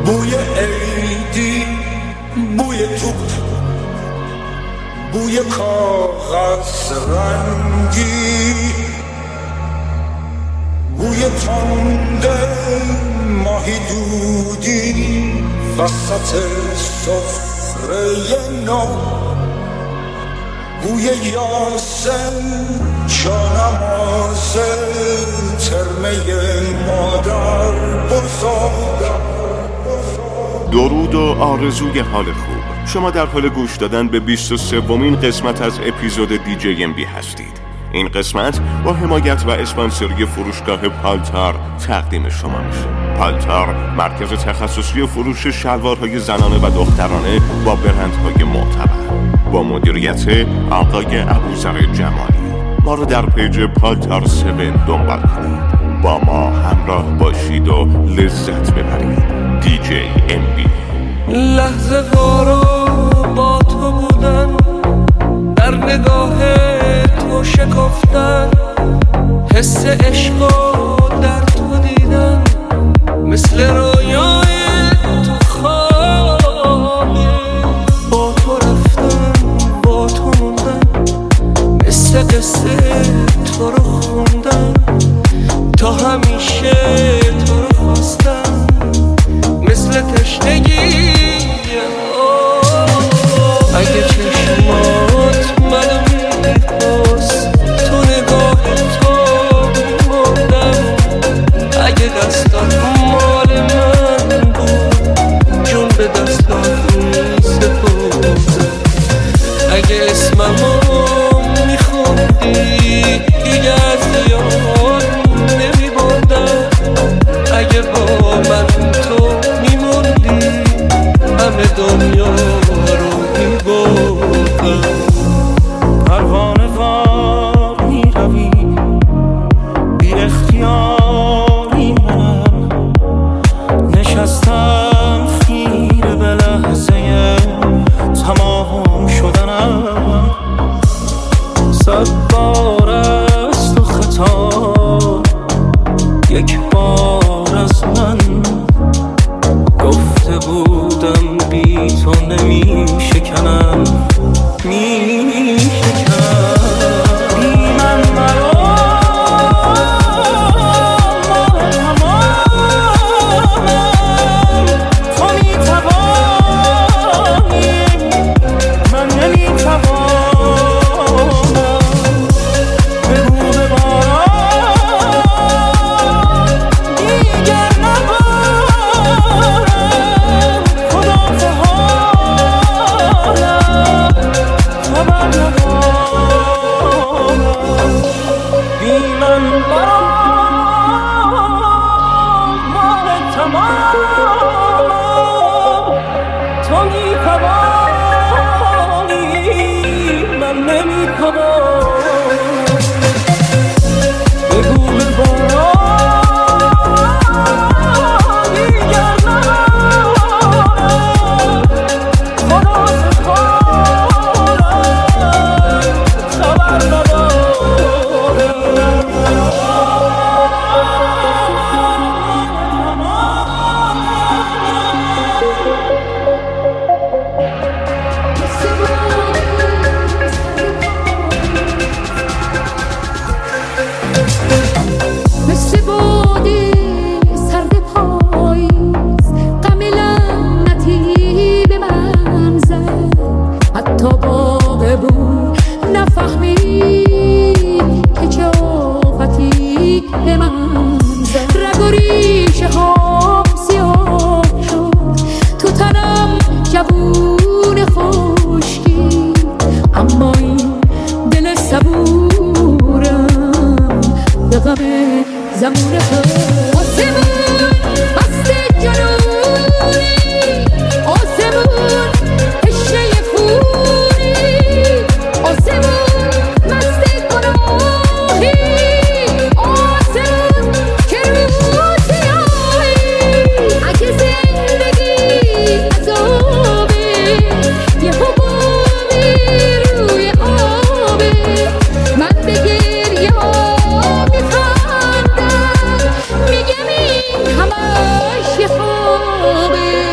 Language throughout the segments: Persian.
بوی عیدی، بوی توپ، بوی کاغذ رنگی، بوی تنده ماهی دودی وسط سفره نو، بوی یاسم جانماز ترمه مادر بزرگ. درود و آرزوی حال خوب. شما در حال گوش دادن به 23مین قسمت از اپیزود DJMB هستید. این قسمت با حمایت و اسپانسری فروشگاه پالتار تقدیم شما میشه. پالتار مرکز تخصصی فروش شلوارهای زنانه و دخترانه با برندهای معتبر، با مدیریت آقای ابوذر جمالی. ما رو در پیج پالتار 7 دنبال کنید، با ما همراه باشید و لذت ببرید. DJMB. لحظه وارو با تو بودن، در نگاه تو شکفتن، حس عشقو در تو دیدن، مثل رویای تو خوابه. با تو رفتن، با تو موندن، مثل قصه تو رو خوندن، تا همیشه تو رو خواستن، مثل تشنگی. اگه چشمات منو میخواست، تو نگاه تو مردم. اگه دستات مال من بود، جون به دستات میسپردم. اگه اسممو میخوندی، دیگه از یاد نمیبردم. اگه با من تو میموندی، همه دنیا رو میبردم. پروانه وار میروی، بی اختیاری منم نشستم خیره به لحظه تمام شدنم. 100 بار از تو خطا، یک بار از من گفته بودم بی تو نمی شکنم، می شکنم. بی من مرا تمامم، تو می توانی، من نمی توانم. بگو به باران دیگر نبارم، خدا تو حالم خبر ندارم. بی من برام ماه تمامم، تو می توانی، من نمی توانم. بگو به باران دیگر نبارم، خدا سپارم خبر ندارم. مثل بادی سرد پاییز، غم لعنتی به من زد. حتی باغ بود نفهمید که چه آفتی به من زد. رگ و ریشه هام سیاه شد، تو تنم جوون خشکی، اما این دل صبورم به غم زمان تو. آسمون مست جنونی، آسمون عشق خونی، آسمون مست گناهی، آسمون که رو سیاهی. اگه زندگی عذابه، یه حبابی روی آبه، من به گریه ها میخندم، میگم این همش یه خوابه.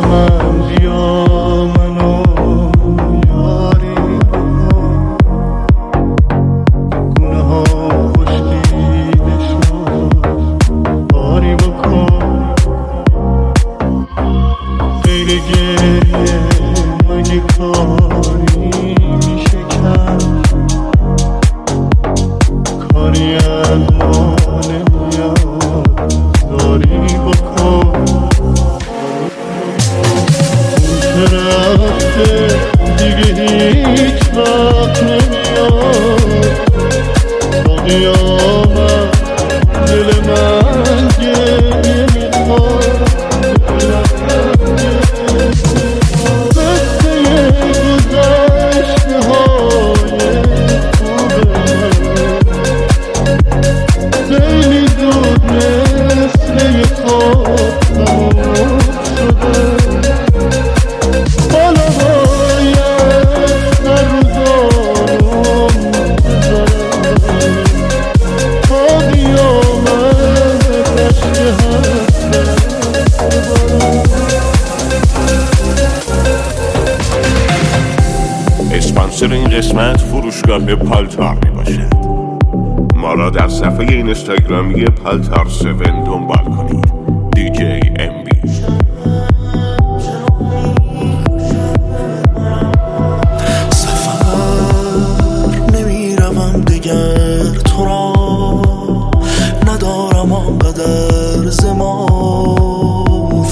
من بیا منو یاری کن گونه ها خوشگیده شد باری بکن غیر گریه مگه کاری میشه کرد کاری از ما نمیاد داری بکن اون که رفته دیگه هیچ وقت نمیاد تا قیامت دل من گریه میخواد قصه گذشته های خوب خیلی زود مثل یه خواب تموم شده حالا باید در روزانم بذارم تا قیامت عشق حسرت ببارم. اسپانسر این قسمت فروشگاه پالتار می باشد. ما را در صفحه اینستاگرامی پالتار 7 دنبال کنید. DJ MB. سفر نمیروم دیگر تو را ندارم آنقدر زمان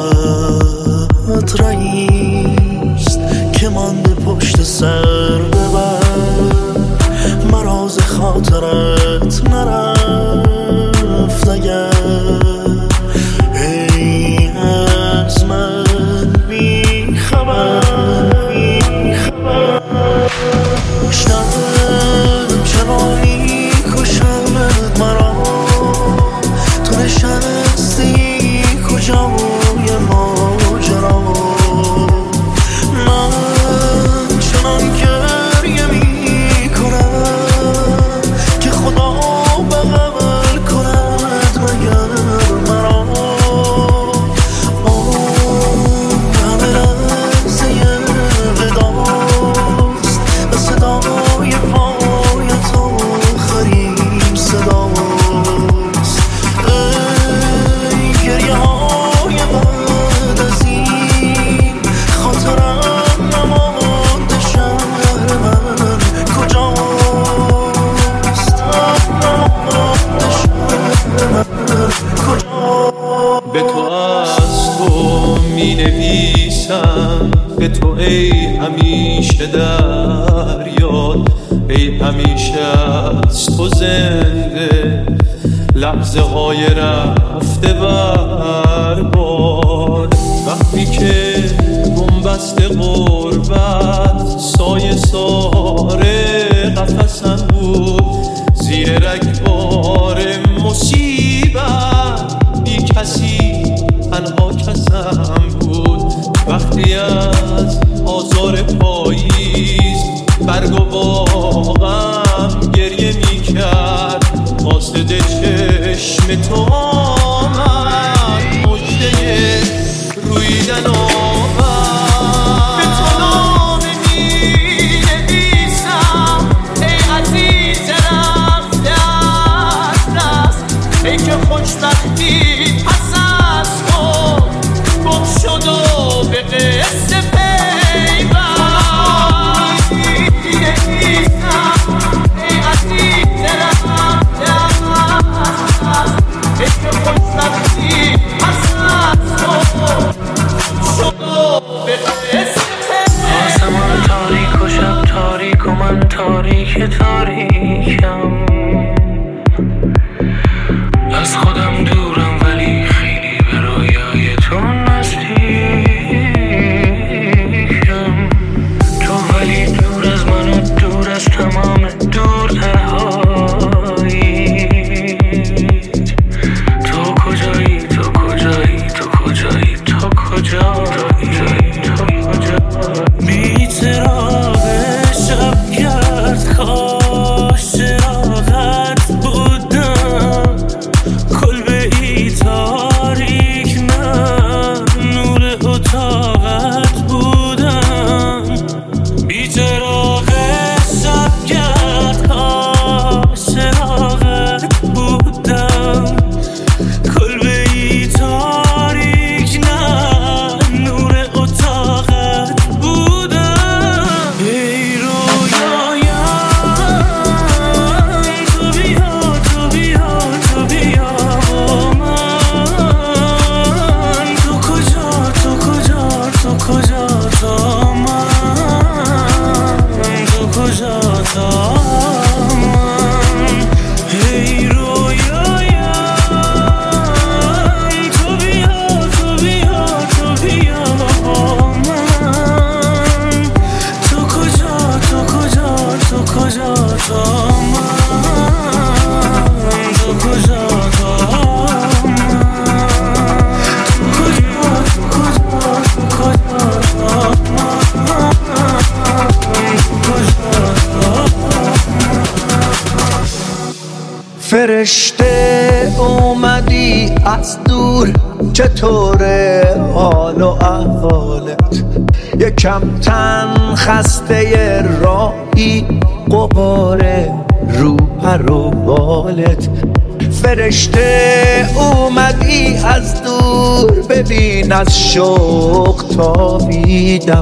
فقط رئیست که مانده پشت سر ببر مراز خاطرت نرفت اگر ای از من بی خبر شنم چرا میکشمت مرا تو نشستی کجای ماجرا من چنان گریه میکنم که خدا بغل کند مگر مرا اون همه لحظه وداست و صدای پای تو آخرین صداست ای گریه های بعد از این خاطرم نمانده شهر من کجاست نمانده شهر من کجاست به تو از تو می نویسم به تو ای همیشه در یاد ای همیشه از تو زنده لحظه های رفته برباد وقتی که بنبست غربت سایه ساره قفسم بود زیر رگبار مصیبت بی کسی تنها کسم بود وقتی از آزار پاییز برگ و باغم گریه میکرد قاصد چشم تو آمد مژده رویدن آمد به تو نامه می‌نویسم ای عزیز رفته از دست ای که خوشبختی پس از تو گم شد و به قصه پیوست می‌نویسم ای عزیز رفته از دست ای که خوشبختی پس از تو فرشته اومدی از دور، چطوره حال و احوالت؟ یکم تن خسته راهی، غباره رو پر و بالت. فرشته اومدی از دور، ببین از شوق تابیدم.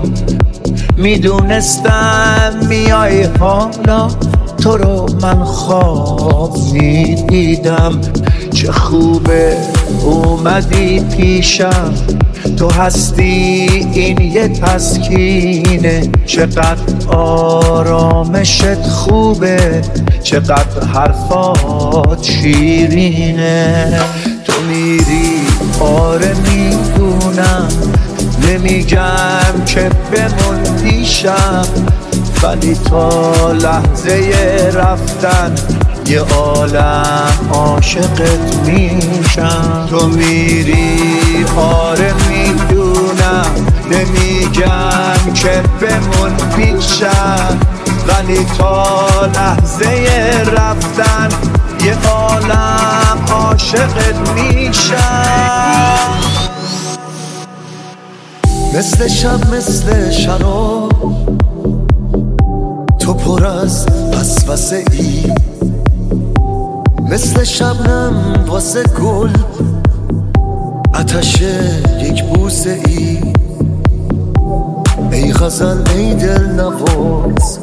میدونستم میای حالا، تو رو من خواب میدیدم. چه خوبه اومدی پیشم، تو هستی این یه تسکینه. چقدر آرامشت خوبه، چقدر حرفات شیرینه. تو میری آره میدونم، نمیگم که بمون پیشم، ولی تا لحظه رفتن یه عالم عاشقت میشم. تو میری آره میدونم، نمیگم که بمون پیشم، ولی تا لحظه رفتن یه عالم عاشقت میشم. مثل شب مثل شراب، تو پر از وسوسه ای. مثل شبنم واسه گل، آتش یک بوسه ای. ای غزل ای دل نواز،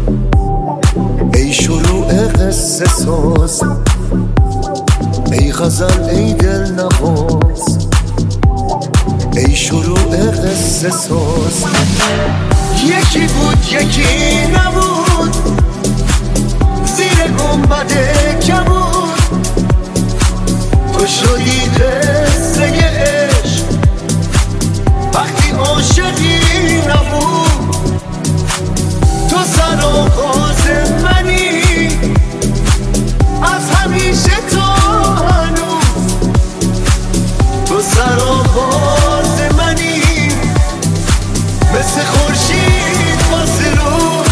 ای شروع قصه ساز. ای غزل ای دل نواز، ای شروع قصه ساز. یکی بود یکی نبود، زیر گنبد کبود. تو شدی قصه عشق وقتی عاشقی نبود. تو سر و غاز منی، از همیشه تا هنوز. تو سر و غاز منی، مثل خورشید واسه رو.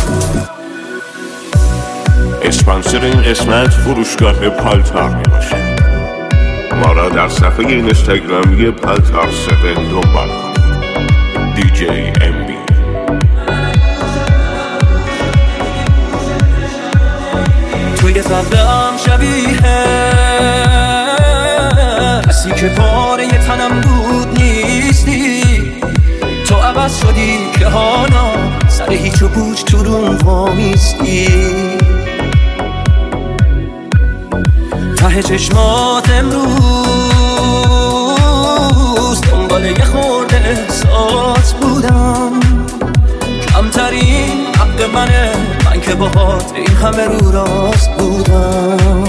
اسپانسر این قسمت فروشگاه پالتار می باشه. ما را در صفحه اینستاگرامی پالتار 7 دنبال کنید. DJMB. توی صدام شبیه کسی که پاره تنم بود نیستی. تو عوض شدی که حالا سر هیچ و پوچ تو روم وامیستی. ته چشمات امروز دنبال یه خورده احساس بودم. کمترین حق منه، من که باهات این همه رو راست بودم.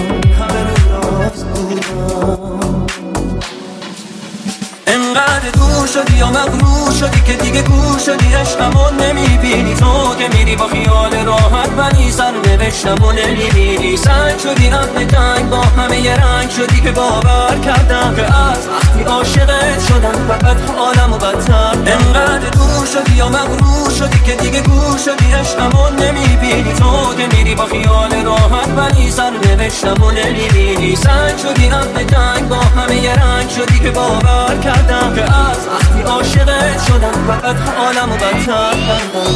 انقدر دور شدی یا مغرور شدی که دیگه گور شدی. عشقمو نمیبینی، تو که میری با خیال راحت، ولی سرنوشتمو نمیبینی. سنگ شدی رفت تنگ، با همه یه رنگ شدی که باور کردم که از وقتی عاشقت شدم فقط حالمو بدتر. انقدر دور شدی یا مغرور شدی که دیگه گور شدی. عشقمو نمیبینی، تو که میری با خیال راحت، ولی سرنوشتمو نمیبینی. سنگ شدی رفت تنگ، با همه یه رنگ شدی که باور کردم که از وقتی عاشقت شدم فقط حالمو بدتر کردم.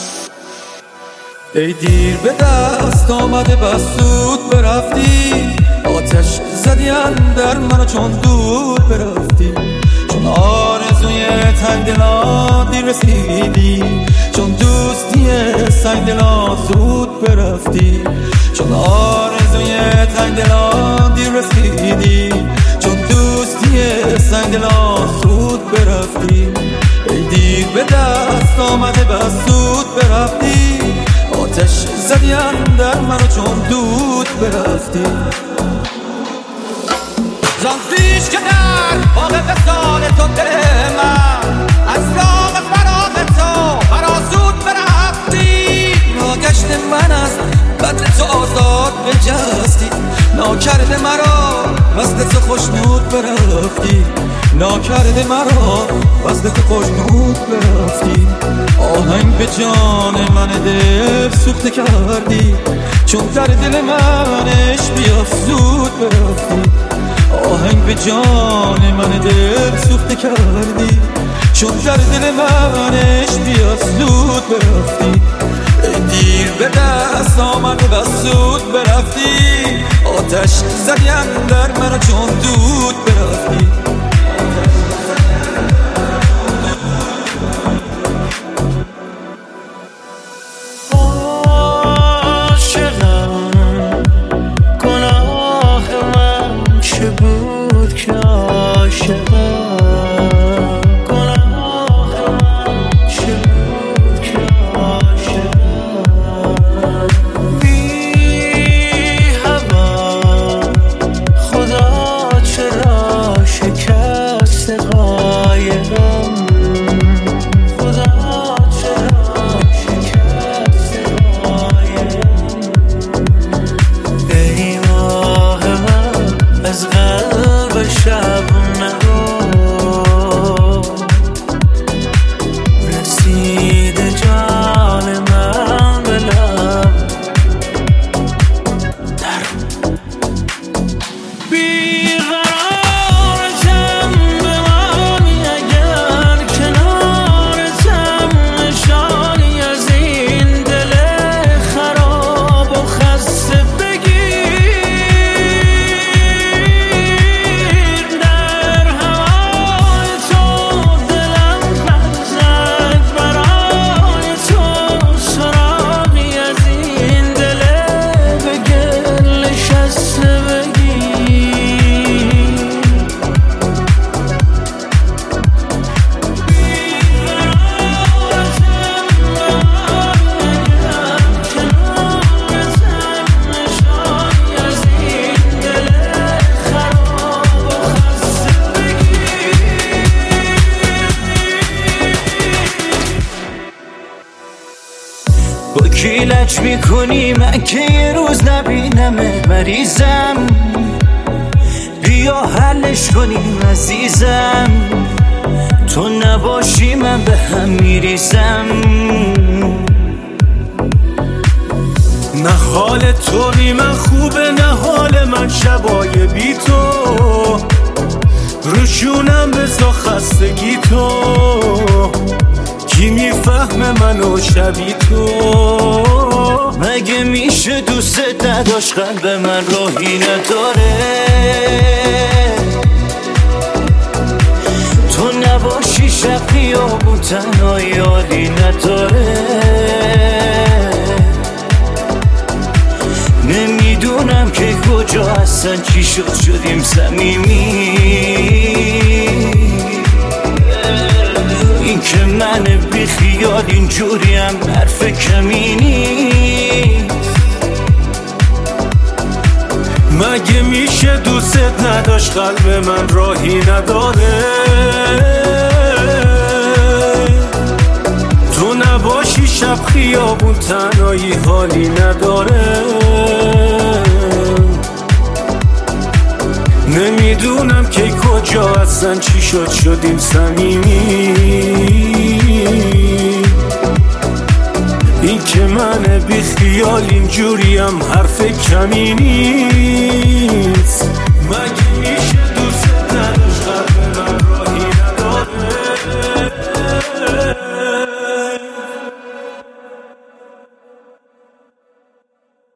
ای دیر به دست آمده بس زود برفتی. آتش زدی اندر منو چون دود برفتی. چون آرزوی تنگ دلان دیر رسیدی. چون دوستی سنگ دلان زود برفتی. چون آرزوی تنگ دلان دیر رسیدی. چون دوستی سنگ دلان زود برفتی. ای دیر به دست آمده بس زود برفتی. آتش زدی اندر منو چون دود برفتی. زان پیش که در باغ وصال تو دل من از راه فراغ تو فرازود برفتی. ناگشت من از بدل تو آزاد بجستی. ناکرده مرا وصل تو خوشنود برفتی. ناکرده مرا وزن تو خوشنود برفتی آهنگ به جان من دل سوخته کردی چون در دل منش بیافزود برفتی آهنگ به جان من دل سوخته کردی چون در دل منش بیافزود برفتی دیر به دست آمده و زود برفتی آتش زدی اندر منو چون دود برفتی با کی لج میکنی من که یه روز نبینمه مریضم بیا حلش کنیم عزیزم تو نباشی من به هم میریزم نه حال تو بی من خوبه نه حال من شبای بی تو روشونم بزا خستگی تو کی میفهمه منو شبی تو مگه میشه دوست نداشت قلب من راهی نداره تو نباشی شب خیابون تنهایی حالی نداره نمیدونم که کجا هستن چی شدیم صمیمی این که من بی خیال اینجوریم حرف کمی نیست مگه میشه دوست نداشت قلب من راهی نداره تو نباشی شب خیابون تنهایی حالی نداره نمیدونم که کجا هستن چی شدیم صمیمی این که من بی خیال اینجوریم حرف کمی نیست